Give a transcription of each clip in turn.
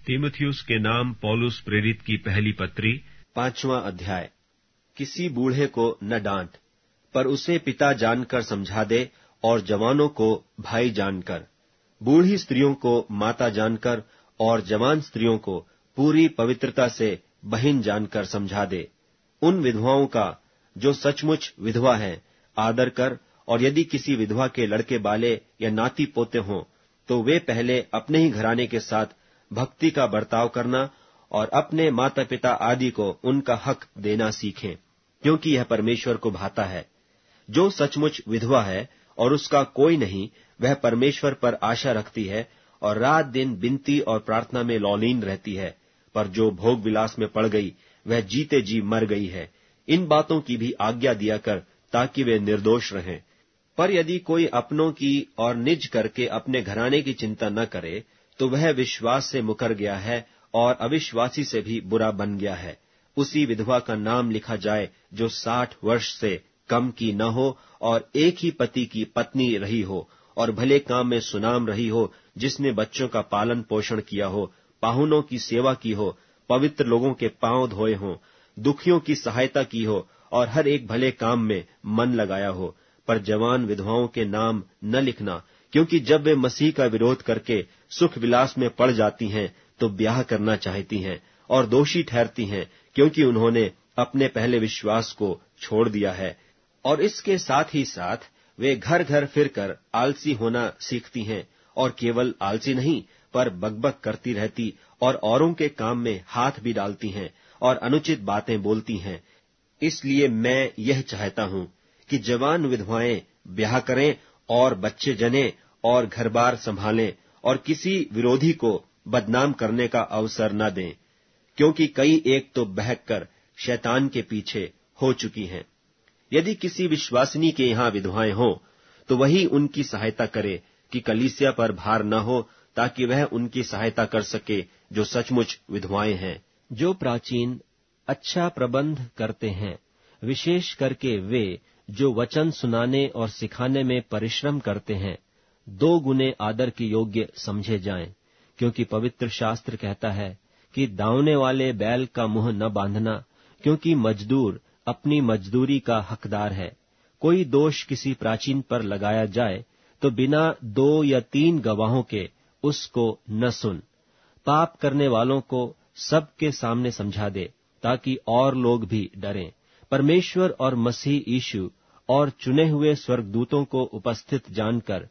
तीमुथियुस के नाम पौलुस प्रेरित की पहली पत्री 5वां अध्याय। किसी बूढ़े को न डांट, पर उसे पिता जानकर समझा दे, और जवानों को भाई जानकर, बूढ़ी स्त्रियों को माता जानकर, और जवान स्त्रियों को पूरी पवित्रता से बहन जानकर समझा दे। उन विधवाओं का जो सचमुच विधवा हैं आदर कर, और यदि किसी विधवा के लड़के बाले या नाती पोते हों तो वे पहले अपने ही घराने के साथ भक्ति का बर्ताव करना और अपने माता पिता आदि को उनका हक देना सीखें, क्योंकि यह परमेश्वर को भाता है। जो सचमुच विधवा है और उसका कोई नहीं, वह परमेश्वर पर आशा रखती है और रात दिन विनती और प्रार्थना में लौलीन रहती है। पर जो भोग विलास में पड़ गई, वह जीते जी मर गई है। इन बातों की भी आज्ञा दिया कर, ताकि वे निर्दोष रहें। पर यदि कोई अपनों की और निज करके अपने घराने की चिंता न करे, तो वह विश्वास से मुकर गया है और अविश्वासी से भी बुरा बन गया है। उसी विधवा का नाम लिखा जाए जो 60 वर्ष से कम की न हो और एक ही पति की पत्नी रही हो और भले काम में सुनाम रही हो, जिसने बच्चों का पालन पोषण किया हो, पाहुनों की सेवा की हो, पवित्र लोगों के पांव धोए हों, दुखियों की सहायता की हो और हर एक भले काम में मन लगाया हो। पर जवान विधवाओं के नाम न लिखना, क्योंकि जब वे मसीह का विरोध करके सुख विलास में पड़ जाती हैं तो ब्याह करना चाहती हैं और दोषी ठहरती हैं, क्योंकि उन्होंने अपने पहले विश्वास को छोड़ दिया है। और इसके साथ ही साथ वे घर घर फिरकर आलसी होना सीखती हैं, और केवल आलसी नहीं, पर बकबक करती रहती और औरों के काम में हाथ भी डालती हैं और अनुचित बातें बोलती हैं। इसलिए मैं यह चाहता हूं कि जवान विधवाएं ब्याह करें और बच्चे जनें और घर-बार संभालें और किसी विरोधी को बदनाम करने का अवसर न दें, क्योंकि कई एक तो बहक कर शैतान के पीछे हो चुकी हैं। यदि किसी विश्वासिनी के यहाँ विधवाएं हों, तो वही उनकी सहायता करे कि कलीसिया पर भार न हो, ताकि वह उनकी सहायता कर सके जो सचमुच विधवाएं हैं। जो प्राचीन अच्छा प्रबंध करते हैं, विशेष करके वे जो वचन सुनाने और सिखाने में परिश्रम करते हैं, 2 गुने आदर के योग्य समझे जाएं, क्योंकि पवित्र शास्त्र कहता है कि दावने वाले बैल का मुंह न बांधना, क्योंकि मजदूर अपनी मजदूरी का हकदार है। कोई दोष किसी प्राचीन पर लगाया जाए तो बिना 2 या 3 गवाहों के उसको न सुन। पाप करने वालों को सबके सामने समझा दे, ताकि और लोग भी डरें। परमेश्वर और मसीह यीशु और चुने हुए स्वर्गदूतों को उपस्थित जानकर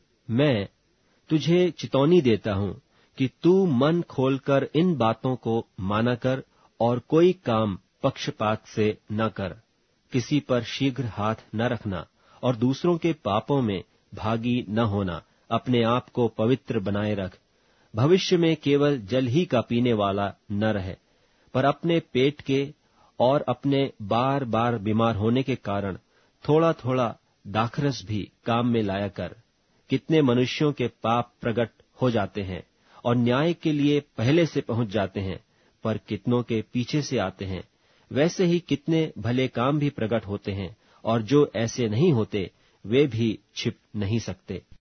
मैं तुझे चितौनी देता हूं कि तू मन खोलकर इन बातों को माना कर और कोई काम पक्षपात से न कर। किसी पर शीघ्र हाथ न रखना और दूसरों के पापों में भागी न होना। अपने आप को पवित्र बनाए रख। भविष्य में केवल जल ही का पीने वाला न रहे, पर अपने पेट के और अपने बार बार बीमार होने के कारण थोड़ा थोड़ा दाखरस भी काम में लाया कर। कितने मनुष्यों के पाप प्रकट हो जाते हैं और न्याय के लिए पहले से पहुंच जाते हैं, पर कितनों के पीछे से आते हैं। वैसे ही कितने भले काम भी प्रकट होते हैं, और जो ऐसे नहीं होते वे भी छिप नहीं सकते।